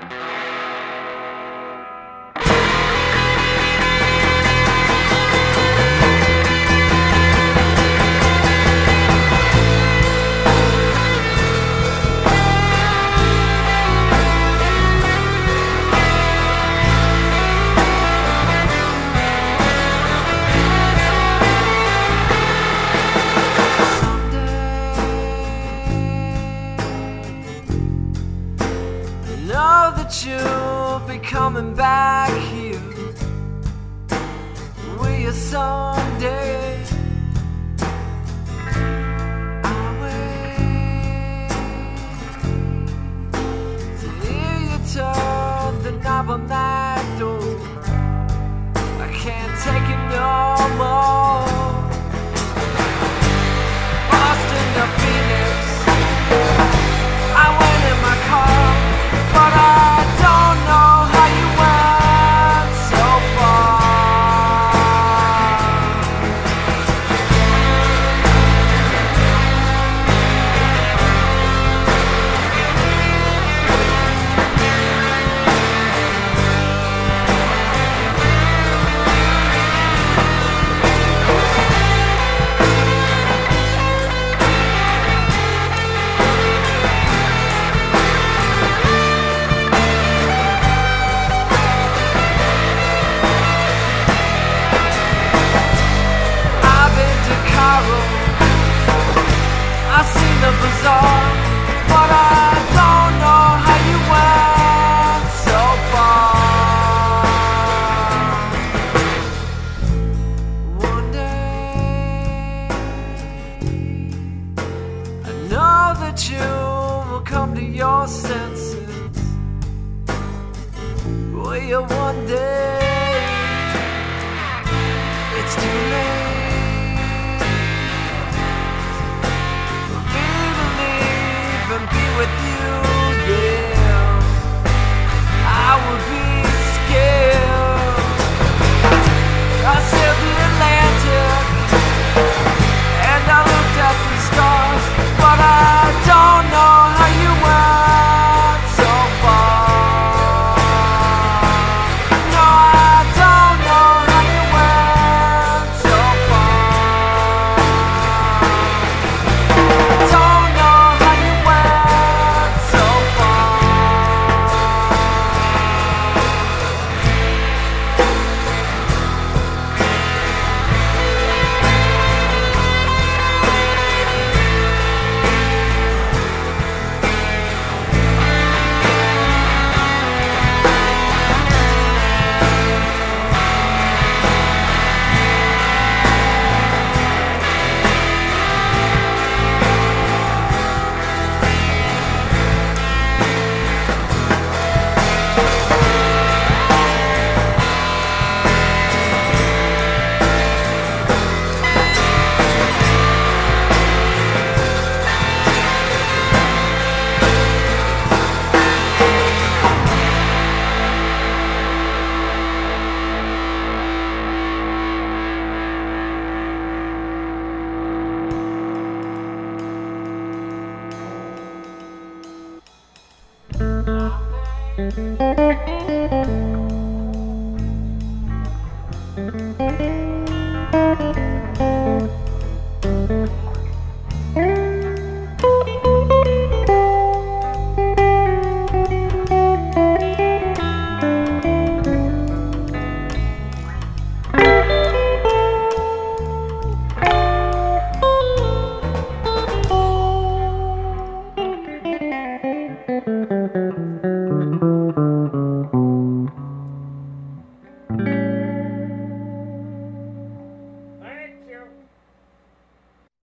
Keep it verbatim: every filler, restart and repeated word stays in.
You'll be coming back here with you someday. I'll wait to hear you turn the knob on that door. I can't take it no more. Boston to Phoenix, I went in my car, but I don't know how you went so far. I've seen the bazaar, but I don't know how you went so far. One day I know that you will come to your senses. Will you one day? It's too late. And be with you, yeah. I would be scared. I sailed the Atlantic and I looked at the stars, but I don't know how you went so far. No, I don't know how you went so far. Don't know how you went so far. Thank you.